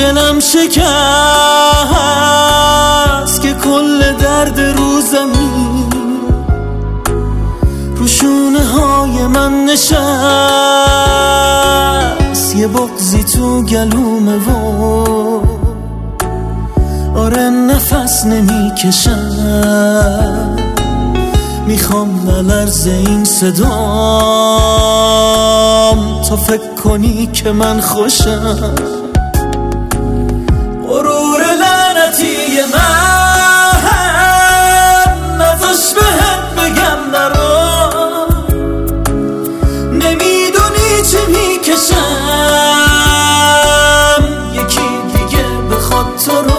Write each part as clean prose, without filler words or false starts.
دلم شکست که کل درد روزمی رو شونه های من نشست. یه بغضی تو گلومه و آره نفس نمی کشم. میخوام نلرزه این صدام تا فکر کنی که من خوشم. غرور لعنتی من نذاش بهت بگم نرو. نمیدونی چه میکشم یکی دیگه بخواد تو رو.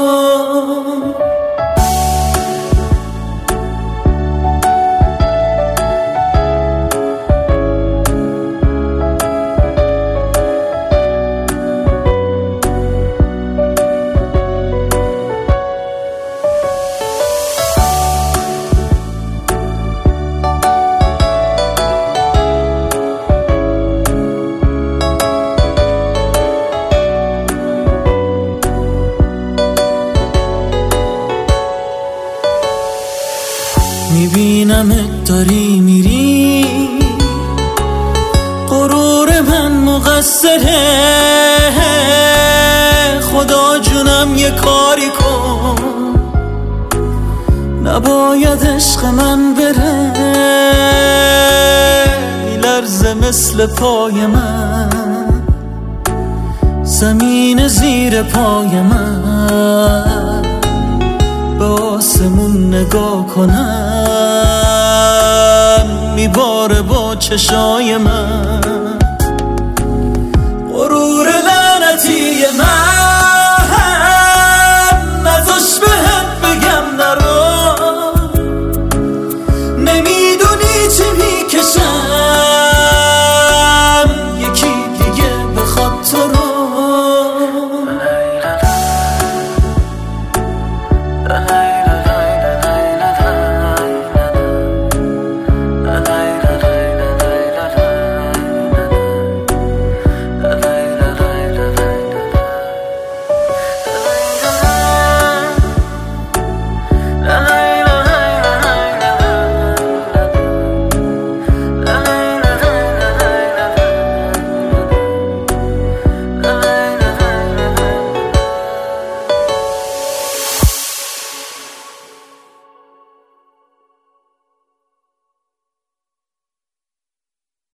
میبینمت داری میری، غرور من مقصره. خدا جونم یه کاری کن، نباید عشق من بره. میلرزه مثل پای من زمین زیر پای من. به آسمون نگاه کنم میباره با چشای من.